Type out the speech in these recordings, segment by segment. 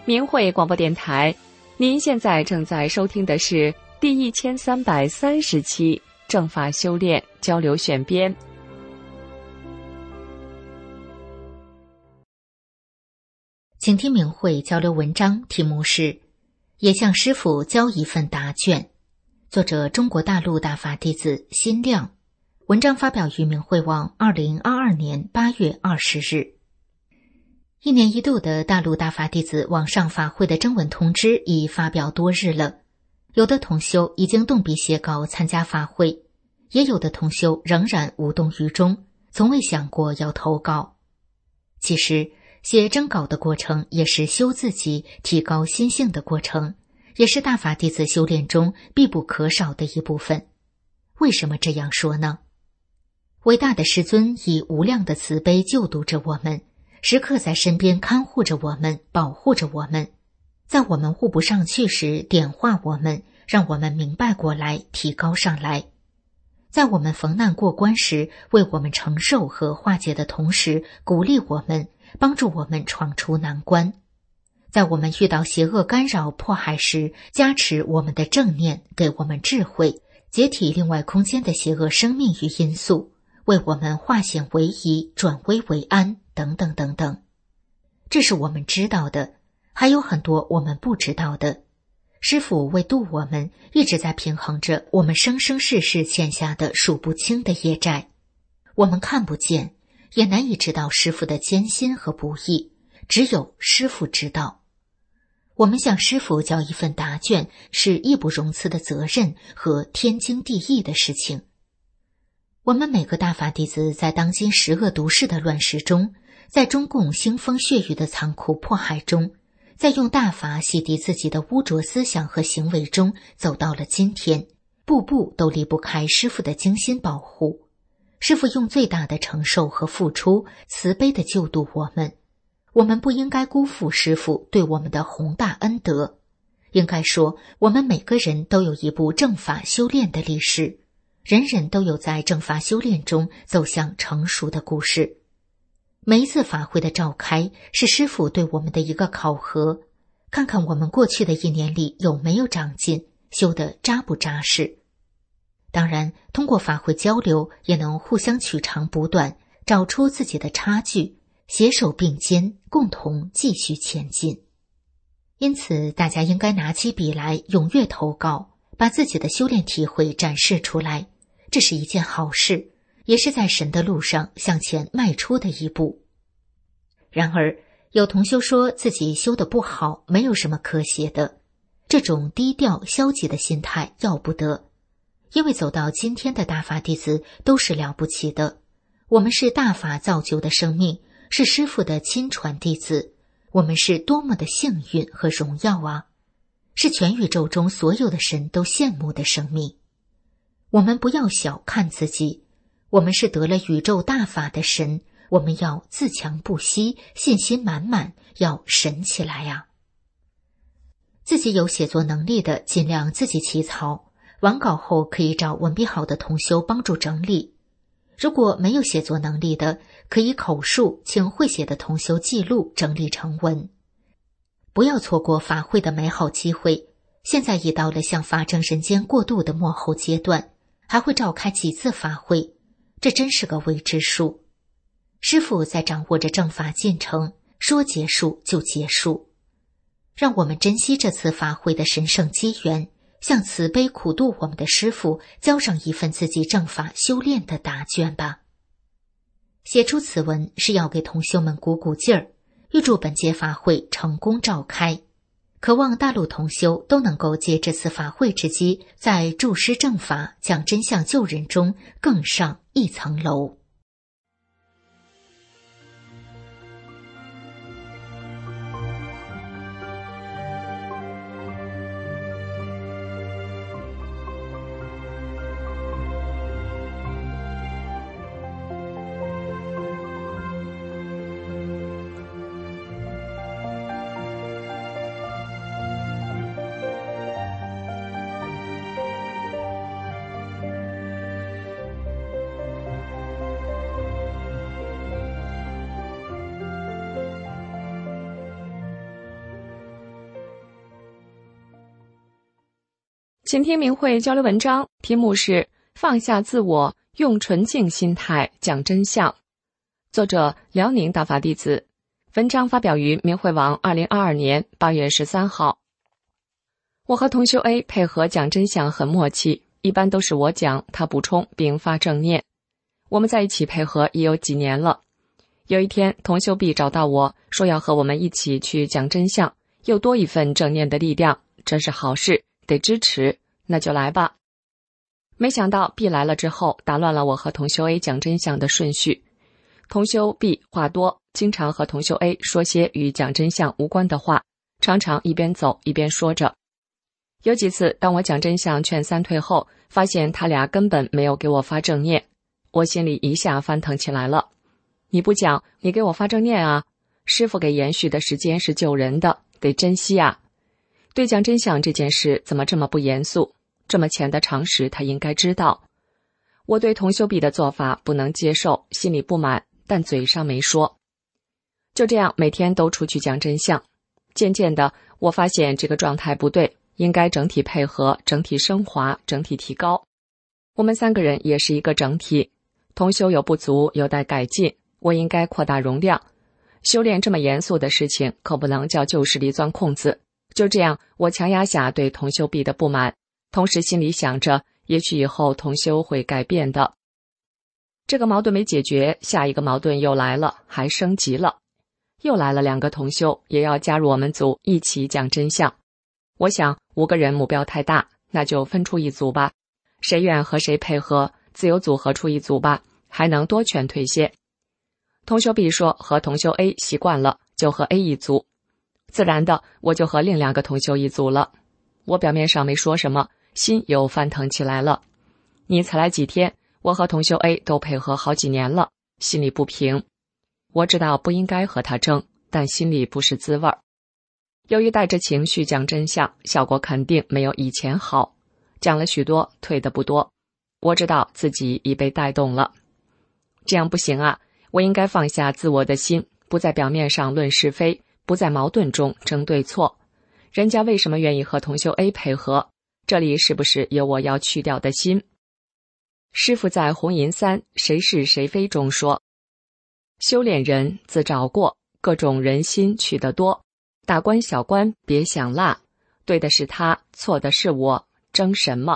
明慧广播电台，您现在正在收听的是第1330期正法修炼交流选编。 请听明慧交流文章，题目是也向师父交一份答卷，作者中国大陆大法弟子心亮，文章发表于明慧网2022年8月20日。一年一度的大陆大法弟子网上法会的征文通知已发表多日了，有的同修已经动笔写稿参加法会，也有的同修仍然无动于衷，从未想过要投稿。其实写征稿的过程也是修自己、提高心性的过程，也是大法弟子修炼中必不可少的一部分。为什么这样说呢？伟大的师尊以无量的慈悲救度着我们，时刻在身边看护着我们，保护着我们，在我们悟不上去时点化我们，让我们明白过来，提高上来。在我们逢难过关时，为我们承受和化解的同时，鼓励我们，帮助我们闯出难关。在我们遇到邪恶干扰迫害时，加持我们的正念，给我们智慧，解体另外空间的邪恶生命与因素，为我们化险为夷，转危为安，等等等等。这是我们知道的，还有很多我们不知道的。师父为度我们，一直在平衡着我们生生世世欠下的数不清的业债。我们看不见，也难以知道师父的艰辛和不易，只有师父知道。我们向师父交一份答卷，是义不容辞的责任和天经地义的事情。我们每个大法弟子在当今十恶毒世的乱世中，在中共腥风血雨的残酷迫害中，在用大法洗涤自己的污浊思想和行为中走到了今天，步步都离不开师父的精心保护。师父用最大的承受和付出，慈悲地救度我们。我们不应该辜负师父对我们的宏大恩德。应该说，我们每个人都有一部正法修炼的历史，人人都有在正法修炼中走向成熟的故事。每一次法会的召开，是师父对我们的一个考核，看看我们过去的一年里有没有长进，修得扎不扎实。当然，通过法会交流，也能互相取长补短，找出自己的差距，携手并肩，共同继续前进。因此，大家应该拿起笔来，踊跃投稿，把自己的修炼体会展示出来，这是一件好事，也是在神的路上向前迈出的一步。然而，有同修说自己修得不好，没有什么可写的，这种低调消极的心态要不得。因为走到今天的大法弟子都是了不起的，我们是大法造就的生命，是师父的亲传弟子，我们是多么的幸运和荣耀啊！是全宇宙中所有的神都羡慕的生命。我们不要小看自己，我们是得了宇宙大法的神，我们要自强不息，信心满满，要神起来啊！自己有写作能力的，尽量自己起草，完稿后可以找文笔好的同修帮助整理。如果没有写作能力的，可以口述，请会写的同修记录整理成文。不要错过法会的美好机会，现在已到了向法正人间过渡的末后阶段，还会召开几次法会，这真是个未知数。师父在掌握着正法进程，说结束就结束。让我们珍惜这次法会的神圣机缘，向慈悲苦度我们的师父交上一份自己正法修炼的答卷吧。写出此文是要给同修们鼓鼓劲儿，预祝本届法会成功召开，渴望大陆同修都能够借这次法会之机，在助师正法、讲真相救人中更上一层楼。 请听明慧交流文章，题目是放下自我，用纯净心态讲真相。作者辽宁大法弟子，文章发表于明慧网2022年8月13号。我和同修 A 配合讲真相很默契，一般都是我讲，他补充并发正念。我们在一起配合也有几年了。有一天，同修 B 找到我，说要和我们一起去讲真相，又多一份正念的力量，这是好事，得支持，那就来吧。没想到 B 来了之后，打乱了我和同修 A 讲真相的顺序。同修 B 话多，经常和同修 A 说些与讲真相无关的话，常常一边走一边说着。有几次，当我讲真相劝三退后，发现他俩根本没有给我发正念，我心里一下翻腾起来了。你不讲，你给我发正念啊！师父给延续的时间是救人的，得珍惜啊！对讲真相这件事怎么这么不严肃？这么浅的常识他应该知道。我对同修 B 的做法不能接受，心里不满，但嘴上没说。就这样每天都出去讲真相。渐渐的，我发现这个状态不对，应该整体配合，整体升华，整体提高。我们三个人也是一个整体，同修有不足，有待改进，我应该扩大容量。修炼这么严肃的事情，可不能叫旧势力钻空子。就这样，我强压下对同修 B 的不满，同时心里想着，也许以后同修会改变的。这个矛盾没解决，下一个矛盾又来了，还升级了。又来了2个同修，也要加入我们组一起讲真相。我想5个人目标太大，那就分出一组吧。谁愿和谁配合，自由组合出一组吧，还能多劝退些。同修 B 说和同修 A 习惯了，就和 A 一组。自然的，我就和另2个同修一组了。我表面上没说什么，心又翻腾起来了。你才来几天，我和同修 A 都配合好几年了，心里不平。我知道不应该和他争，但心里不是滋味儿。由于带着情绪讲真相，效果肯定没有以前好。讲了许多，退的不多。我知道自己已被带动了。这样不行啊，我应该放下自我的心，不在表面上论是非，不在矛盾中争对错。人家为什么愿意和同修 A 配合？这里是不是有我要去掉的心？师父在《红银3谁是谁非》中说，修炼人自找过，各种人心去得多，大官小官别想落，对的是他，错的是我，争什么？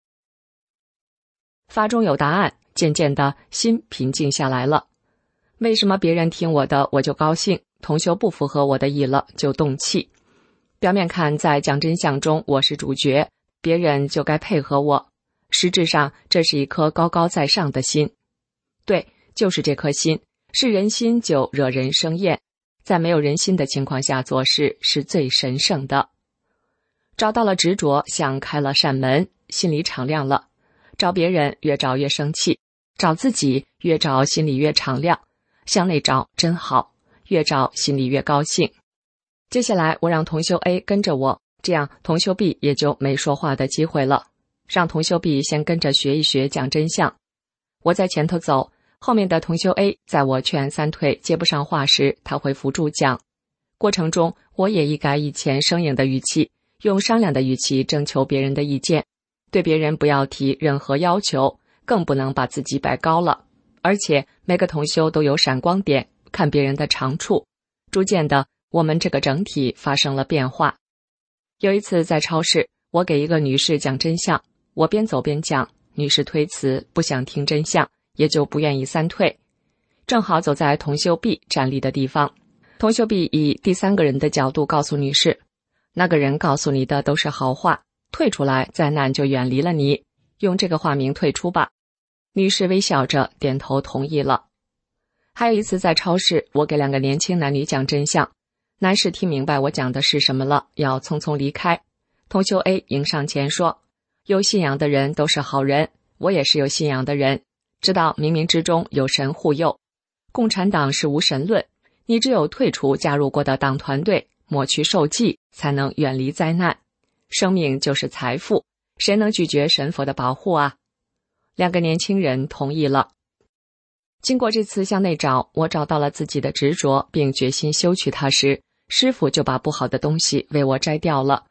法中有答案，渐渐的心平静下来了。为什么别人听我的我就高兴，同修不符合我的意了就动气？表面看在讲真相中我是主角，别人就该配合我，实质上这是一颗高高在上的心。对，就是这颗心，是人心就惹人生厌，在没有人心的情况下做事是最神圣的。找到了执着，像开了扇门，心里敞亮了。找别人越找越生气，找自己越找心里越敞亮，向内找真好，越找心里越高兴。接下来我让同修 A 跟着我，这样同修 B 也就没说话的机会了。让同修 B 先跟着学一学讲真相。我在前头走，后面的同修 A 在我劝三退接不上话时，他会辅助讲。过程中我也一改以前生硬的语气，用商量的语气征求别人的意见，对别人不要提任何要求，更不能把自己摆高了。而且每个同修都有闪光点，看别人的长处。逐渐的，我们这个整体发生了变化。有一次在超市，我给一个女士讲真相，我边走边讲，女士推辞，不想听真相，也就不愿意三退。正好走在同修 B 站立的地方，同修 B 以第3个人的角度告诉女士，那个人告诉你的都是好话，退出来灾难就远离了你，用这个化名退出吧。女士微笑着点头同意了。还有一次在超市，我给2个年轻男女讲真相，男士听明白我讲的是什么了，要匆匆离开。同修 A 迎上前说，有信仰的人都是好人，我也是有信仰的人，知道冥冥之中有神护佑。共产党是无神论，你只有退出加入过的党团队，抹去受记，才能远离灾难。生命就是财富，谁能拒绝神佛的保护啊？2个年轻人同意了。经过这次向内找，我找到了自己的执着，并决心修去它时，师父就把不好的东西为我摘掉了。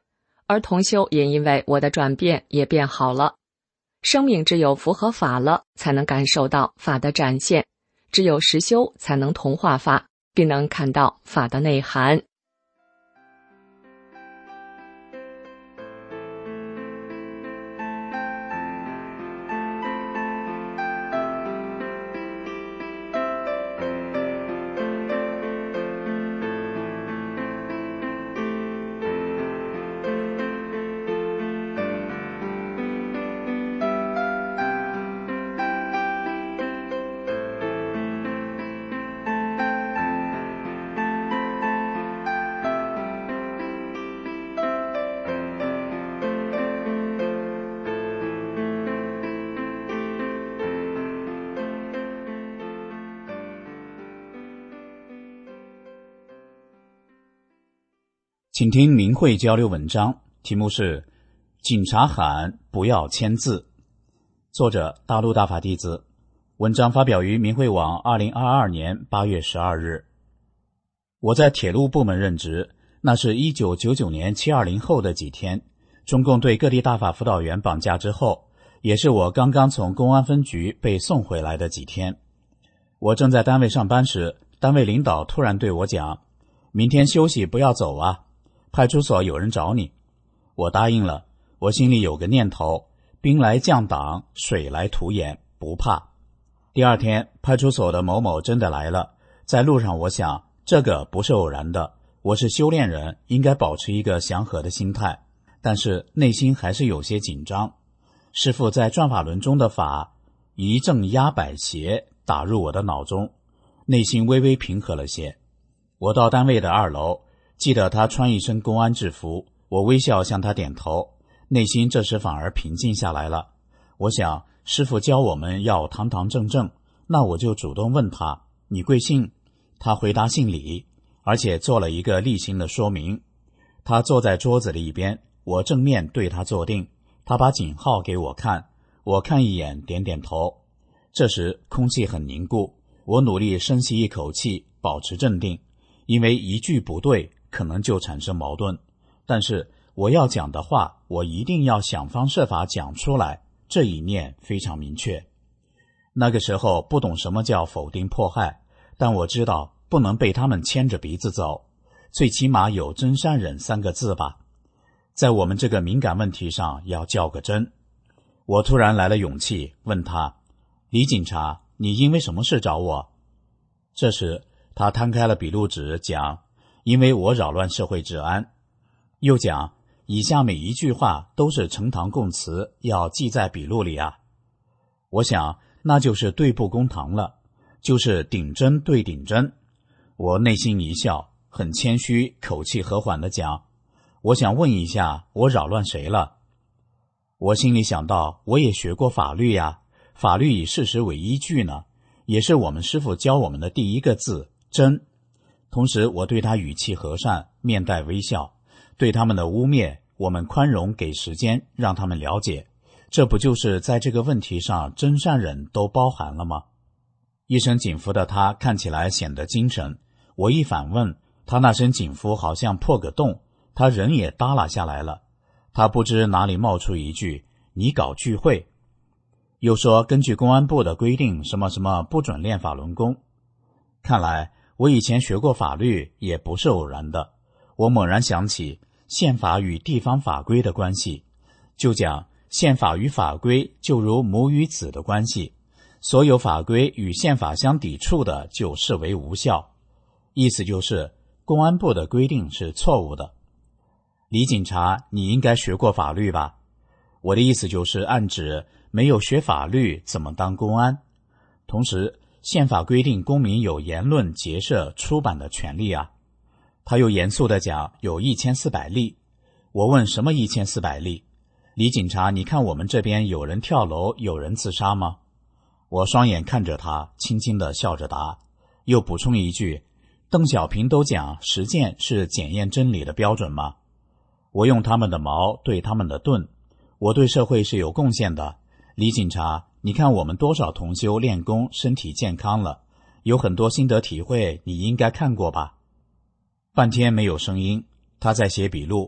而同修也因为我的转变也变好了。生命只有符合法了，才能感受到法的展现，只有实修才能同化法，并能看到法的内涵。 请听明慧交流文章，题目是警察喊不要签字，作者大陆大法弟子，文章发表于明慧网2022年8月12日。我在铁路部门任职，那是1999年720后的几天，中共对各地大法辅导员绑架之后，也是我刚刚从公安分局被送回来的几天。我正在单位上班时，单位领导突然对我讲，明天休息不要走啊，派出所有人找你。我答应了，我心里有个念头，兵来将挡，水来土掩，不怕。第二天，派出所的某某真的来了，在路上我想，这个不是偶然的，我是修炼人，应该保持一个祥和的心态，但是内心还是有些紧张。师父在转法轮中的法一正压百邪打入我的脑中，内心微微平和了些。我到单位的2楼，记得他穿一身公安制服，我微笑向他点头，内心这时反而平静下来了。我想师父教我们要堂堂正正，那我就主动问他，你贵姓？他回答姓李，而且做了一个例行的说明。他坐在桌子的一边，我正面对他坐定，他把警号给我看，我看一眼，点点头。这时空气很凝固，我努力深吸一口气，保持镇定，因为一句不对可能就产生矛盾，但是我要讲的话，我一定要想方设法讲出来，这一念非常明确。那个时候不懂什么叫否定迫害，但我知道不能被他们牵着鼻子走，最起码有真善忍3个字吧。在我们这个敏感问题上要较个真。我突然来了勇气，问他，李警察，你因为什么事找我？这时他摊开了笔录纸讲，因为我扰乱社会治安。又讲，以下每一句话都是呈堂供词，要记在笔录里啊。我想那就是对簿公堂了，就是顶针对顶针。我内心一笑，很谦虚，口气和缓地讲，我想问一下，我扰乱谁了？我心里想到，我也学过法律呀，法律以事实为依据呢，也是我们师父教我们的第一个字，真。同时我对他语气和善，面带微笑，对他们的污蔑，我们宽容，给时间让他们了解，这不就是在这个问题上真善忍都包含了吗？一身警服的他看起来显得精神，我一反问，他那身警服好像破个洞，他人也耷拉下来了。他不知哪里冒出一句，你搞聚会。又说根据公安部的规定什么什么不准练法轮功。看来我以前学过法律也不是偶然的。我猛然想起宪法与地方法规的关系，就讲宪法与法规就如母与子的关系，所有法规与宪法相抵触的就视为无效。意思就是公安部的规定是错误的。李警察，你应该学过法律吧？我的意思就是暗指没有学法律怎么当公安。同时宪法规定公民有言论、结社、出版的权利啊。他又严肃地讲有1400例。我问什么1400例？李警察，你看我们这边有人跳楼，有人自杀吗？我双眼看着他，轻轻地笑着答，又补充一句，邓小平都讲实践是检验真理的标准吗？我用他们的矛对他们的盾，我对社会是有贡献的。李警察，你看我们多少同修练功，身体健康了，有很多心得体会，你应该看过吧？半天没有声音，他在写笔录，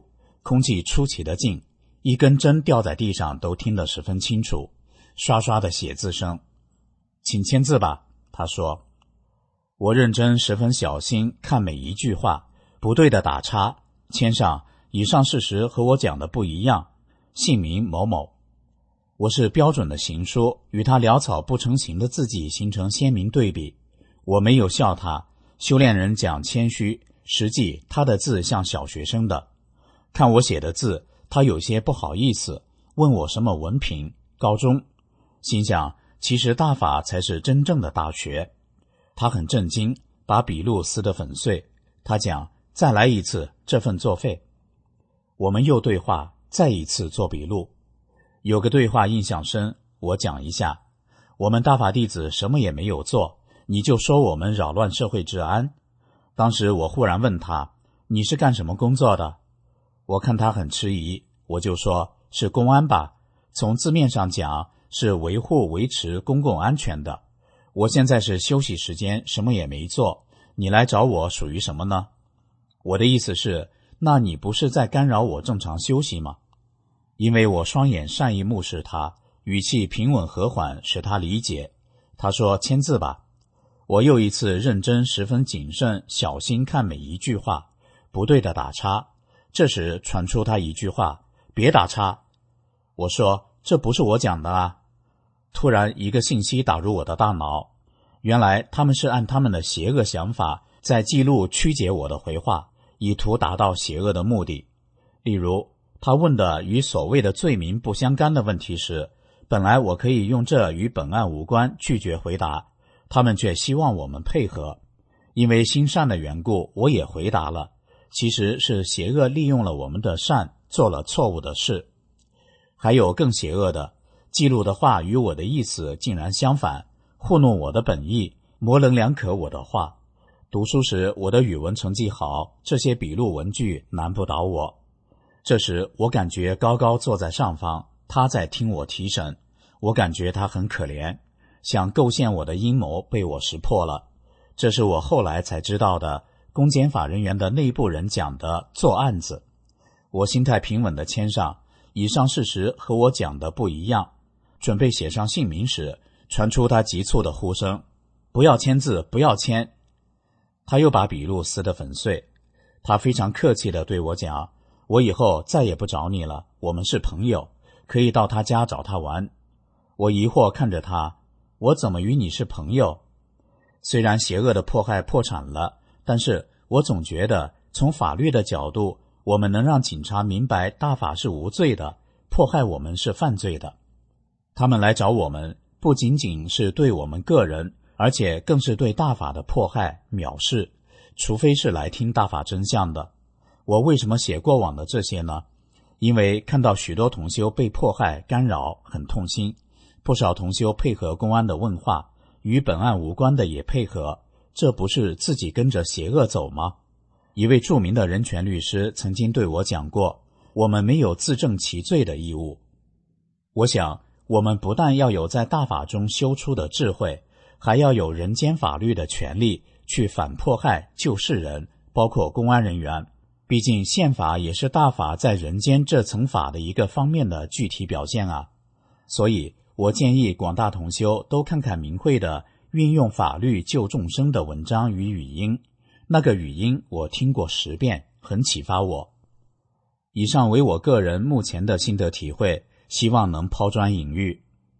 空气出奇的静，一根针掉在地上都听得十分清楚，刷刷的写字声。请签字吧，他说。我认真十分小心看每一句话，不对的打叉，签上以上事实和我讲的不一样，姓名某某。我是标准的行书，与他潦草不成形的字迹形成鲜明对比。我没有笑他，修炼人讲谦虚，实际他的字像小学生的。看我写的字，他有些不好意思，问我什么文凭，高中。心想其实大法才是真正的大学。他很震惊，把笔录撕得粉碎。他讲再来一次，这份作废。我们又对话，再一次做笔录。有个对话印象深，我讲一下。我们大法弟子什么也没有做，你就说我们扰乱社会治安。当时我忽然问他，你是干什么工作的？我看他很迟疑，我就说是公安吧，从字面上讲是维护维持公共安全的。我现在是休息时间，什么也没做，你来找我属于什么呢？我的意思是，那你不是在干扰我正常休息吗？因为我双眼善意目视他，语气平稳和缓，使他理解。他说签字吧。我又一次认真十分谨慎小心看每一句话，不对的打叉。这时传出他一句话，别打叉。我说这不是我讲的啊。突然一个信息打入我的大脑，原来他们是按他们的邪恶想法在记录曲解我的回话，以图达到邪恶的目的。例如他问的与所谓的罪名不相干的问题时，本来我可以用这与本案无关拒绝回答，他们却希望我们配合。因为心善的缘故，我也回答了，其实是邪恶利用了我们的善，做了错误的事。还有更邪恶的，记录的话与我的意思竟然相反，糊弄我的本意，模棱两可我的话。读书时我的语文成绩好，这些笔录文句难不倒我。这时我感觉高高坐在上方，他在听我提审，我感觉他很可怜，想构陷我的阴谋被我识破了。这是我后来才知道的公检法人员的内部人讲的做案子。我心态平稳地签上，以上事实和我讲的不一样。准备写上姓名时，传出他急促的呼声，不要签字，不要签。他又把笔录撕得粉碎。他非常客气地对我讲，我以后再也不找你了，我们是朋友，可以到他家找他玩。我疑惑看着他，我怎么与你是朋友？虽然邪恶的迫害破产了，但是我总觉得从法律的角度，我们能让警察明白大法是无罪的，迫害我们是犯罪的。他们来找我们，不仅仅是对我们个人，而且更是对大法的迫害、藐视，除非是来听大法真相的。我为什么写过往的这些呢？因为看到许多同修被迫害、干扰，很痛心。不少同修配合公安的问话，与本案无关的也配合，这不是自己跟着邪恶走吗？一位著名的人权律师曾经对我讲过，我们没有自证其罪的义务。我想我们不但要有在大法中修出的智慧，还要有人间法律的权利去反迫害救世人，包括公安人员。毕竟宪法也是大法在人间这层法的一个方面的具体表现啊。所以我建议广大同修都看看明慧的运用法律救众生的文章与语音，那个语音我听过10遍，很启发我。以上为我个人目前的心得体会，希望能抛砖引玉。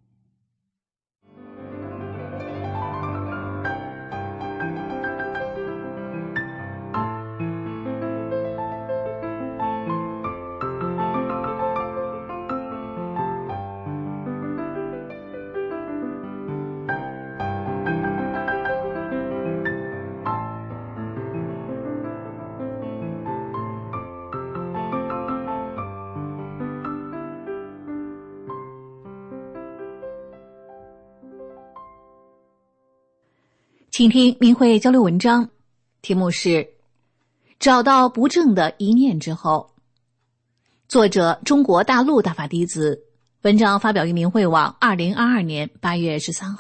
请听明慧交流文章，题目是找到不正的一念之后。作者中国大陆大法弟子，文章发表于明慧网2022年8月13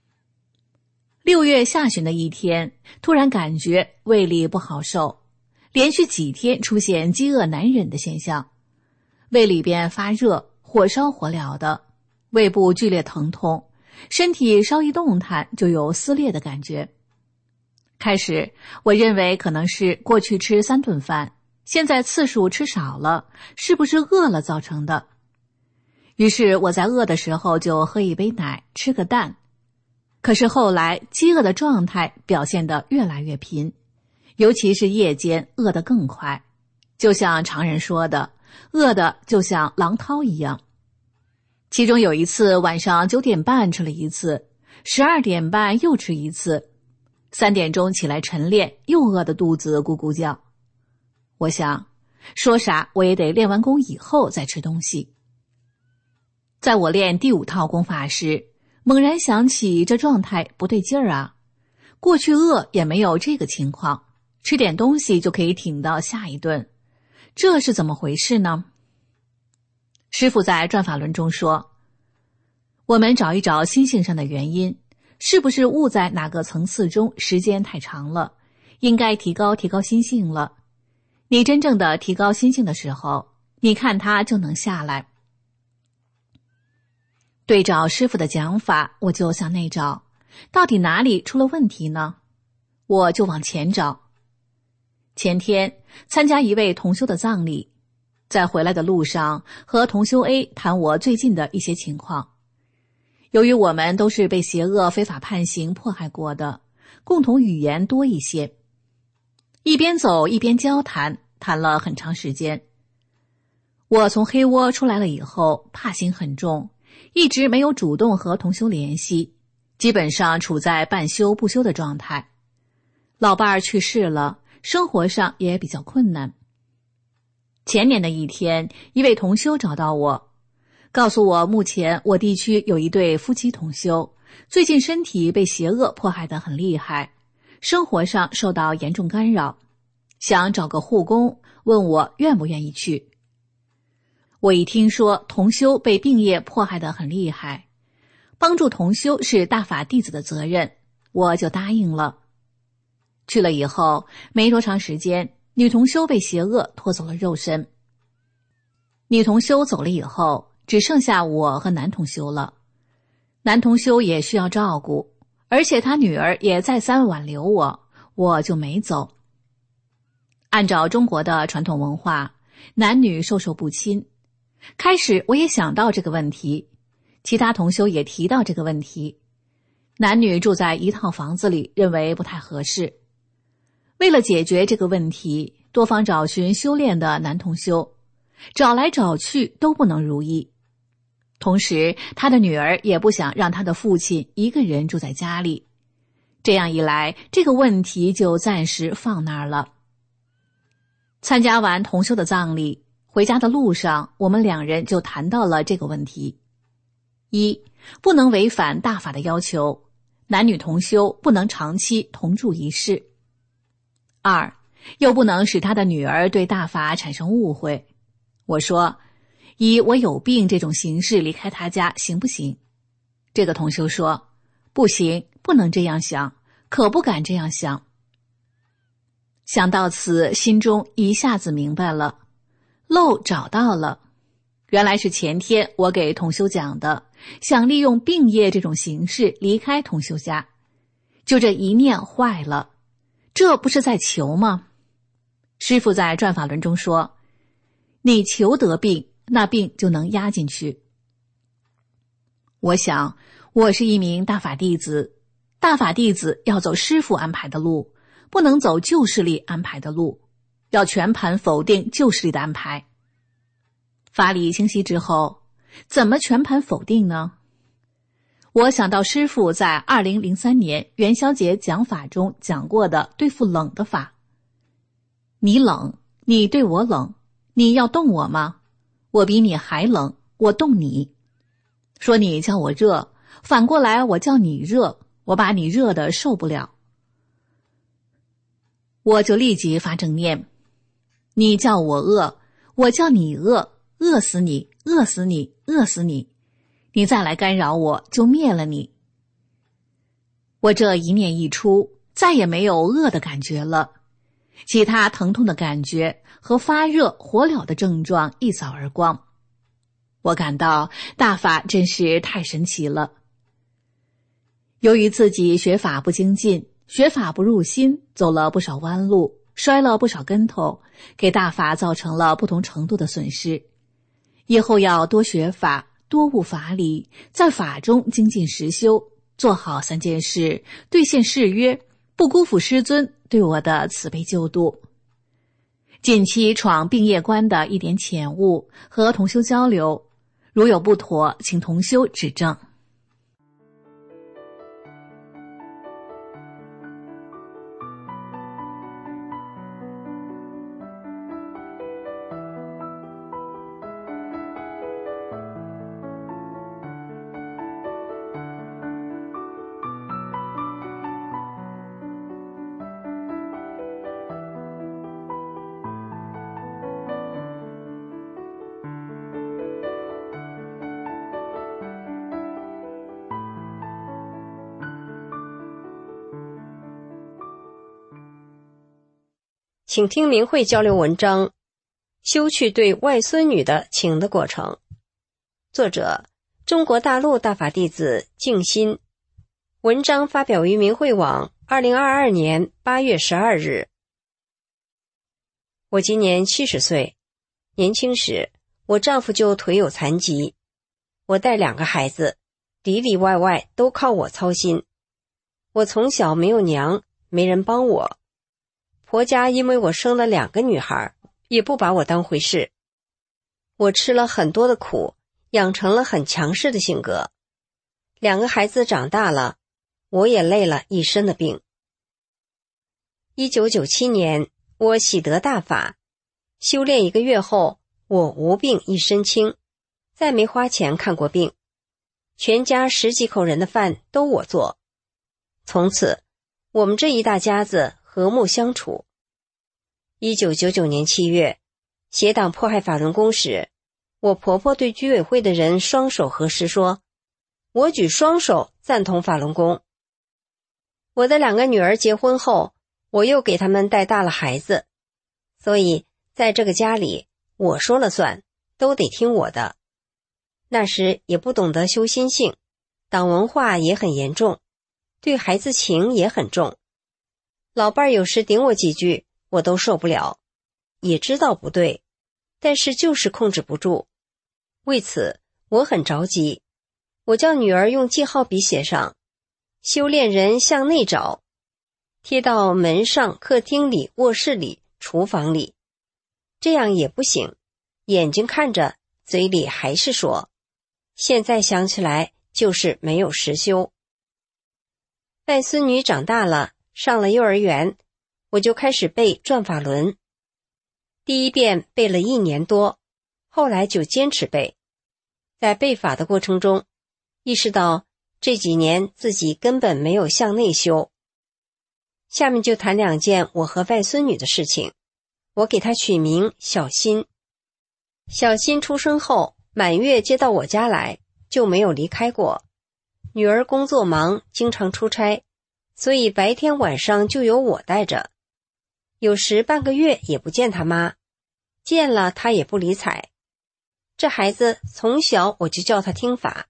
号。6月下旬的一天，突然感觉胃里不好受， 连续几天出现饥饿难忍的现象，胃里边发热，火烧火燎的，胃部剧烈疼痛，身体稍一动弹就有撕裂的感觉。开始我认为可能是过去吃3顿饭，现在次数吃少了，是不是饿了造成的？于是我在饿的时候就喝一杯奶，吃个蛋。可是后来饥饿的状态表现得越来越频，尤其是夜间饿得更快，就像常人说的，饿得就像狼涛一样。其中有一次晚上9点半吃了一次，12点半又吃一次，3点钟起来晨练，又饿得肚子咕咕叫。我想，说啥我也得练完功以后再吃东西。在我练第5套功法时，猛然想起这状态不对劲儿啊，过去饿也没有这个情况，吃点东西就可以挺到下一顿，这是怎么回事呢？师父在转法轮中说，我们找一找心性上的原因，是不是悟在哪个层次中时间太长了，应该提高心性了。你真正的提高心性的时候，你看它就能下来。对照师父的讲法，我就向内找，到底哪里出了问题呢？我就往前找。前天参加一位同修的葬礼，在回来的路上和同修 A 谈我最近的一些情况。由于我们都是被邪恶非法判刑迫害过的，共同语言多一些，一边走一边交谈，谈了很长时间。我从黑窝出来了以后，怕心很重，一直没有主动和同修联系，基本上处在半修不修的状态。老伴儿去世了，生活上也比较困难。前年的一天，一位同修找到我，告诉我目前我地区有一对夫妻同修，最近身体被邪恶迫害得很厉害，生活上受到严重干扰，想找个护工，问我愿不愿意去。我一听说同修被病业迫害得很厉害，帮助同修是大法弟子的责任，我就答应了。去了以后没多长时间，女同修被邪恶拖走了肉身。女同修走了以后，只剩下我和男同修了。男同修也需要照顾，而且他女儿也再三挽留我就没走。按照中国的传统文化，男女授受不亲。开始我也想到这个问题，其他同修也提到这个问题，男女住在一套房子里，认为不太合适。为了解决这个问题，多方找寻修炼的男同修，找来找去都不能如意。同时他的女儿也不想让他的父亲一个人住在家里，这样一来，这个问题就暂时放那儿了。参加完同修的葬礼，回家的路上，我们2人就谈到了这个问题。1，不能违反大法的要求，男女同修不能长期同住一室。2，又不能使他的女儿对大法产生误会。我说，以我有病这种形式离开他家行不行？这个同修说，不行，不能这样想，可不敢这样想。想到此，心中一下子明白了，漏找到了，原来是前天我给同修讲的，想利用病业这种形式离开同修家，就这一念坏了，这不是在求吗？师父在转法轮中说，你求得病，那病就能压进去。我想，我是一名大法弟子，大法弟子要走师父安排的路，不能走旧势力安排的路，要全盘否定旧势力的安排。法理清晰之后，怎么全盘否定呢？我想到师父在2003年元宵节讲法中讲过的对付冷的法。你冷，你对我冷，你要动我吗？我比你还冷，我动你。说你叫我热，反过来我叫你热，我把你热得受不了。我就立即发正念，你叫我饿，我叫你饿，饿死你，饿死你，饿死你，你再来干扰我，就灭了你。我这一念一出，再也没有饿的感觉了， 其他疼痛的感觉和发热、火燎的症状一扫而光。我感到大法真是太神奇了。由于自己学法不精进，学法不入心，走了不少弯路，摔了不少跟头，给大法造成了不同程度的损失。以后要多学法，多悟法理，在法中精进实修，做好3件事，兑现誓约，不辜负师尊对我的慈悲救度。近期闯病业关的一点浅悟，和同修交流，如有不妥，请同修指正。 请听明慧交流文章：修去对外孙女的情的过程。作者：中国大陆大法弟子静心。文章发表于明慧网2022年8月12日。我今年70岁，年轻时我丈夫就腿有残疾，我带2个孩子，里里外外都靠我操心。我从小没有娘，没人帮我。婆家因为我生了2个女孩，也不把我当回事。我吃了很多的苦，养成了很强势的性格。2个孩子长大了，我也累了一身的病。1997年，我喜得大法，修炼1个月后，我无病一身轻，再没花钱看过病，全家10几口人的饭都我做。从此，我们这一大家子和睦相处。1999年7月，邪党迫害法轮功时，我婆婆对居委会的人双手合十说：“我举双手赞同法轮功。”我的2个女儿结婚后，我又给他们带大了孩子，所以在这个家里，我说了算，都得听我的。那时也不懂得修心性，党文化也很严重，对孩子情也很重。老伴儿有时顶我几句，我都受不了，也知道不对，但是就是控制不住。为此我很着急，我叫女儿用记号笔写上修炼人向内找，贴到门上、客厅里、卧室里、厨房里。这样也不行，眼睛看着，嘴里还是说。现在想起来就是没有实修。外孙女长大了，上了幼儿园，我就开始背转法轮。第1遍背了1年多，后来就坚持背。在背法的过程中，意识到这几年自己根本没有向内修。下面就谈2件我和外孙女的事情。我给她取名小新。小新出生后，满月接到我家来，就没有离开过。女儿工作忙，经常出差，所以白天晚上就由我带着。有时半个月也不见他妈，见了他也不理睬。这孩子从小我就叫他听法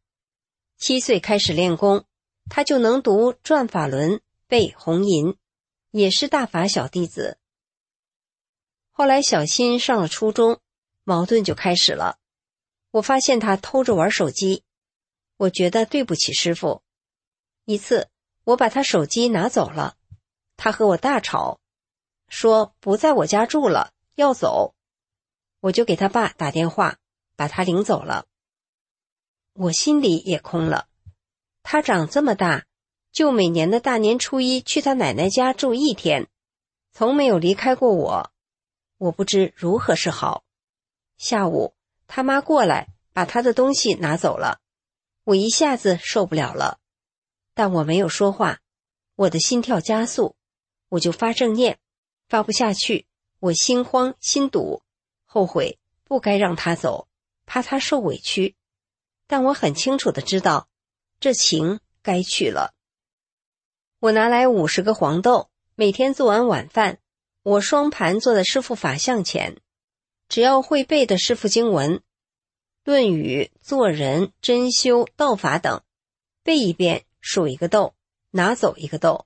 ，7岁开始练功，他就能读转法轮、背红银，也是大法小弟子。后来小新上了初中，矛盾就开始了。我发现他偷着玩手机，我觉得对不起师父。一次我把他手机拿走了，他和我大吵，说不在我家住了，要走。我就给他爸打电话，把他领走了。我心里也空了，他长这么大，就每年的大年初一去他奶奶家住1天，从没有离开过我。我不知如何是好。下午他妈过来把他的东西拿走了，我一下子受不了了，但我没有说话，我的心跳加速，我就发正念，发不下去，我心慌心堵，后悔不该让他走，怕他受委屈，但我很清楚地知道，这情该去了。我拿来50个黄豆，每天做完晚饭， 我双盘坐在师父法像前，只要会背的师父经文、论语、做人、真修、道法等，背一遍数一个豆，拿走一个豆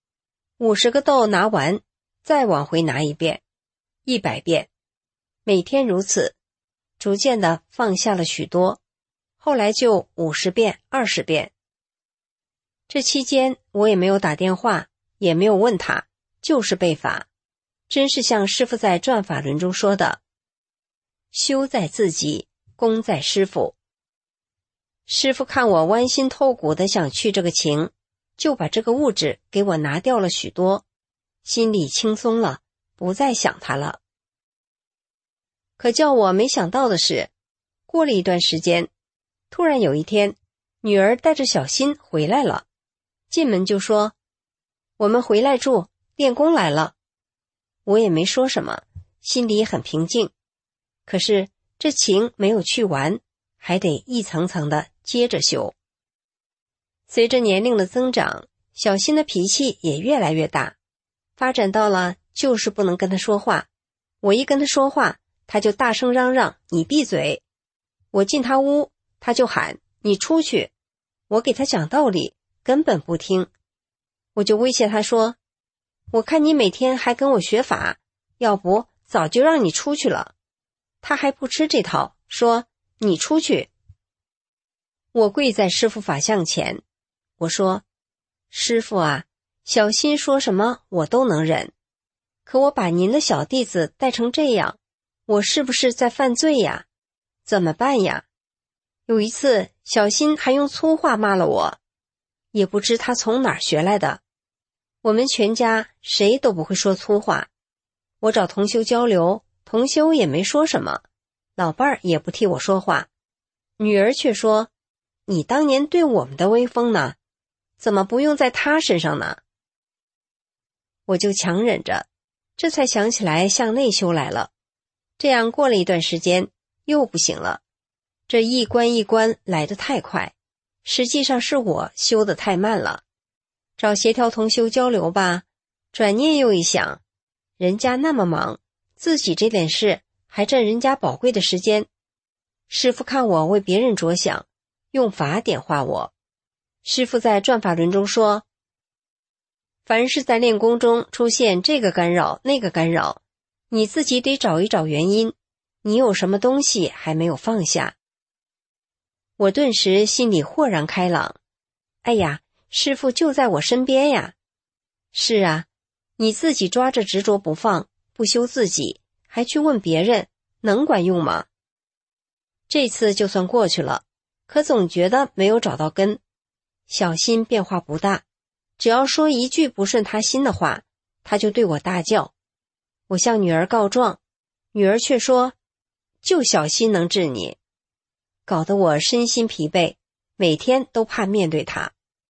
，50个豆拿完，再往回拿一遍，100遍，每天如此，逐渐的放下了许多，后来就50遍、20遍。这期间我也没有打电话，也没有问他，就是背法，真是像师父在转法轮中说的，修在自己，功在师父。师父看我剜心透骨的想去这个情，就把这个物质给我拿掉了许多，心里轻松了，不再想他了。可叫我没想到的是，过了一段时间，突然有一天，女儿带着小新回来了，进门就说，我们回来住，练功来了。我也没说什么，心里很平静。可是这情没有去完，还得一层层的接着修。随着年龄的增长，小新的脾气也越来越大，发展到了就是不能跟他说话，我一跟他说话，他就大声嚷嚷，你闭嘴。我进他屋，他就喊，你出去。我给他讲道理，根本不听。我就威胁他说，我看你每天还跟我学法，要不早就让你出去了。他还不吃这套，说你出去。我跪在师父法像前，我说，师父啊，小新说什么我都能忍，可我把您的小弟子带成这样，我是不是在犯罪呀？怎么办呀？有一次小新还用粗话骂了我，也不知他从哪儿学来的。我们全家谁都不会说粗话，我找同修交流，同修也没说什么，老伴儿也不替我说话。女儿却说，你当年对我们的威风呢，怎么不用在他身上呢？我就强忍着，这才想起来向内修来了。这样过了一段时间，又不行了。这一关一关来得太快，实际上是我修得太慢了。找协调同修交流吧，转念又一想，人家那么忙，自己这点事还占人家宝贵的时间。师父看我为别人着想，用法点化我。师父在转法轮中说，凡是在练功中出现这个干扰那个干扰，你自己得找一找原因，你有什么东西还没有放下。我顿时心里豁然开朗，哎呀，师父就在我身边呀。是啊，你自己抓着执着不放，不修自己，还去问别人，能管用吗？这次就算过去了，可总觉得没有找到根。小新变化不大，只要说一句不顺他心的话，他就对我大叫。我向女儿告状，女儿却说，就小新能治你，搞得我身心疲惫，每天都怕面对他。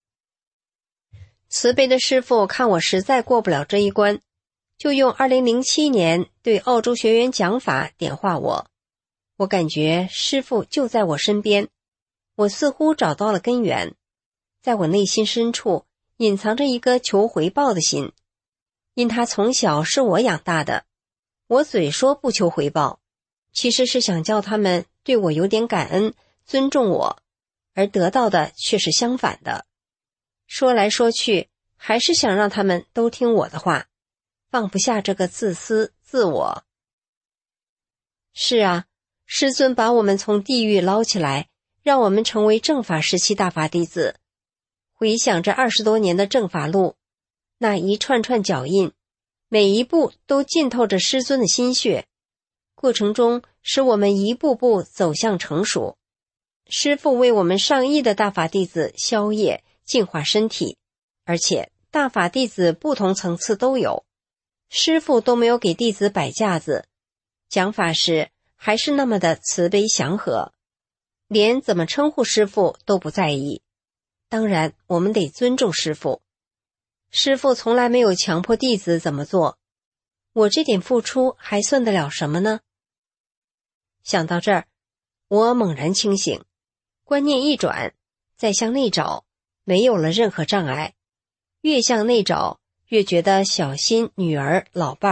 慈悲的师父看我实在过不了这一关，就用2007年对澳洲学员讲法点化我。我感觉师父就在我身边，我似乎找到了根源。在我内心深处隐藏着一个求回报的心，因他从小是我养大的，我嘴说不求回报，其实是想叫他们对我有点感恩，尊重我，而得到的却是相反的。说来说去，还是想让他们都听我的话，放不下这个自私自我。是啊，师尊把我们从地狱捞起来，让我们成为正法时期大法弟子。回想这20多年的正法路，那一串串脚印，每一步都浸透着师尊的心血，过程中使我们一步步走向成熟。师父为我们上亿的大法弟子消业净化身体，而且大法弟子不同层次都有，师父都没有给弟子摆架子，讲法时还是那么的慈悲祥和，连怎么称呼师父都不在意。当然我们得尊重师父，师父从来没有强迫弟子怎么做，我这点付出还算得了什么呢？想到这儿，我猛然清醒，观念一转，再向内找，没有了任何障碍。越向内找，越觉得小新、女儿、老伴儿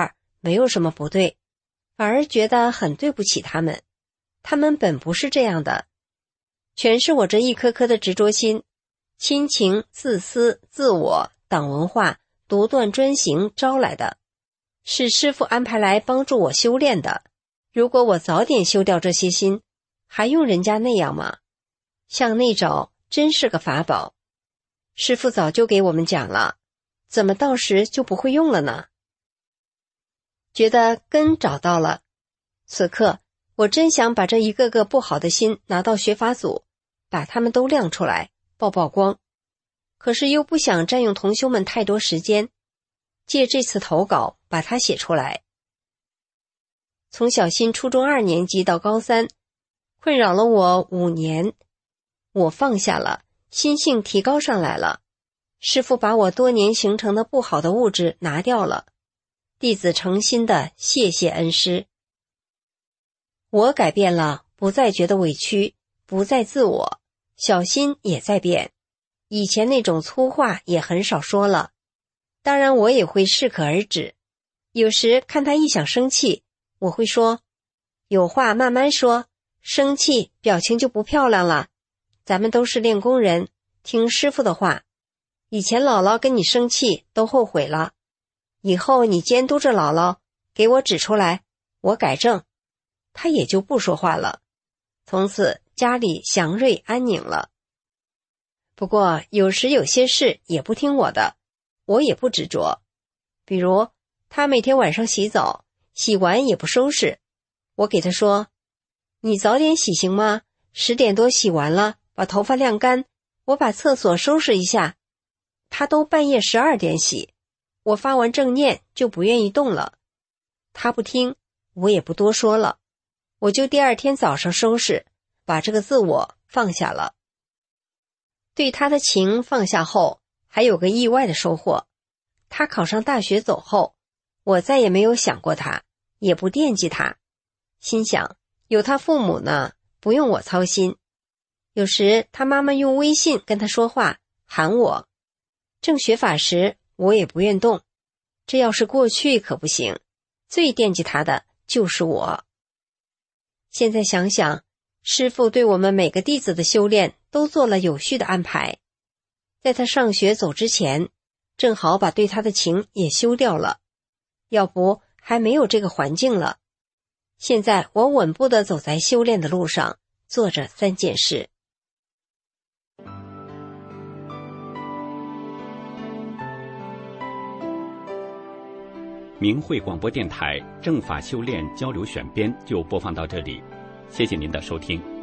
没有什么不对，反而觉得很对不起他们。他们本不是这样的，全是我这一颗颗的执着心，亲情、自私、自我、党文化、独断专行招来的，是师父安排来帮助我修炼的。如果我早点修掉这些心，还用人家那样吗？向内找真是个法宝，师父早就给我们讲了，怎么到时就不会用了呢？觉得根找到了，此刻我真想把这一个个不好的心拿到学法组，把它们都亮出来，曝光。可是又不想占用同修们太多时间，借这次投稿把它写出来。从小新初中2年级到高3，困扰了我5年，我放下了，心性提高上来了。师父把我多年形成的不好的物质拿掉了，弟子诚心的谢谢恩师。我改变了，不再觉得委屈，不再自我，小心也在变，以前那种粗话也很少说了，当然我也会适可而止。有时看他一想生气，我会说，有话慢慢说，生气表情就不漂亮了，咱们都是练功人，听师父的话，以前姥姥跟你生气都后悔了，以后你监督着姥姥，给我指出来，我改正。他也就不说话了，从此家里祥瑞安宁了。不过有时有些事也不听我的，我也不执着。比如他每天晚上洗澡，洗完也不收拾，我给他说，你早点洗行吗？10点多洗完了，把头发晾干，我把厕所收拾一下。他都半夜12点洗，我发完正念就不愿意动了。他不听，我也不多说了，我就第2天早上收拾，把这个自我放下了。对他的情放下后，还有个意外的收获。他考上大学走后，我再也没有想过他，也不惦记他，心想有他父母呢，不用我操心。有时他妈妈用微信跟他说话，喊我，正学法时我也不愿动，这要是过去可不行，最惦记他的就是我。现在想想，师父对我们每个弟子的修炼都做了有序的安排，在他上学走之前，正好把对他的情也修掉了，要不还没有这个环境了。现在我稳步地走在修炼的路上，做着3件事。 明慧广播电台正法修炼交流选编就播放到这里，谢谢您的收听。